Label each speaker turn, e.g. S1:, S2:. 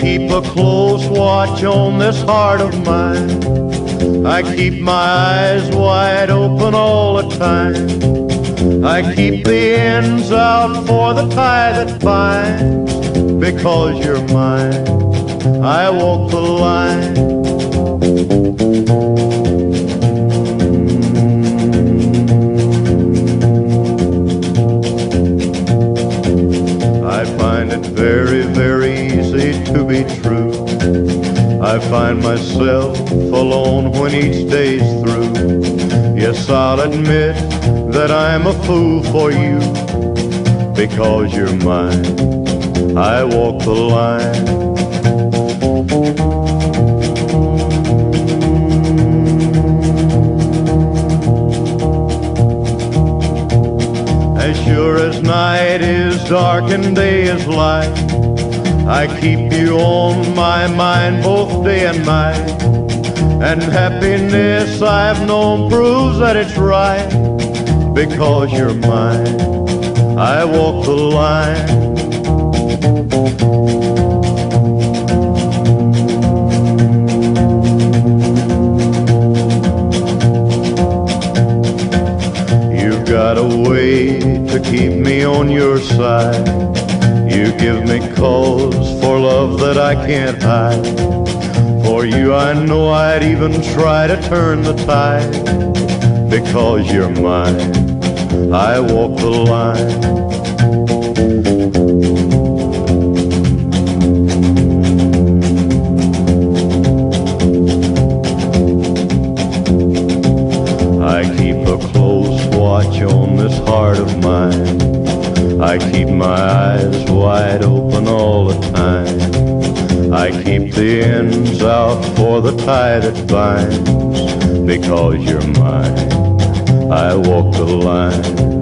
S1: keep a close watch on this heart of mine. I keep my eyes wide open all the time. I keep the ends out for the tie that binds. Because you're mine, I walk the line. I find it very, very easy to be true. I find myself alone when each day's through. Yes, I'll admit that I'm a fool for you. Because you're mine, I walk the line. As sure as night is dark and day is light, I keep you on my mind both day and night. And happiness I've known proves that it's right. Because you're mine, I walk the line. You've got a way to keep me on your side. You give me cause for love that I can't hide. For you I know I'd even try to turn the tide. Because you're mine, I walk the line. I keep a close watch on this heart of mine. I keep my eyes wide open all the time. I keep the ends out for the tie that binds. Because you're mine, I walk the line.